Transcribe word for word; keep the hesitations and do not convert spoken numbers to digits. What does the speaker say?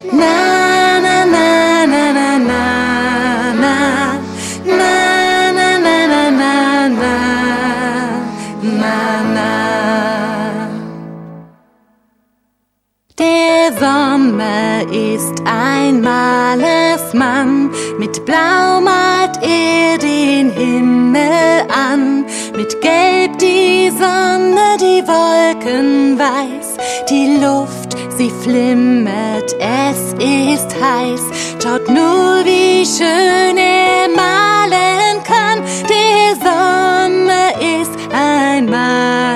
Na na na na na na na na na na na na na na. Der Sommer ist ein Malersmann, mit Blau malt er den Himmel an, mit Gelb die Sonne, die Wolken weiß, die Luft, sie flimmert, es ist heiß. Schaut nur, wie schön er malen kann, der Sommer ist ein Malermann.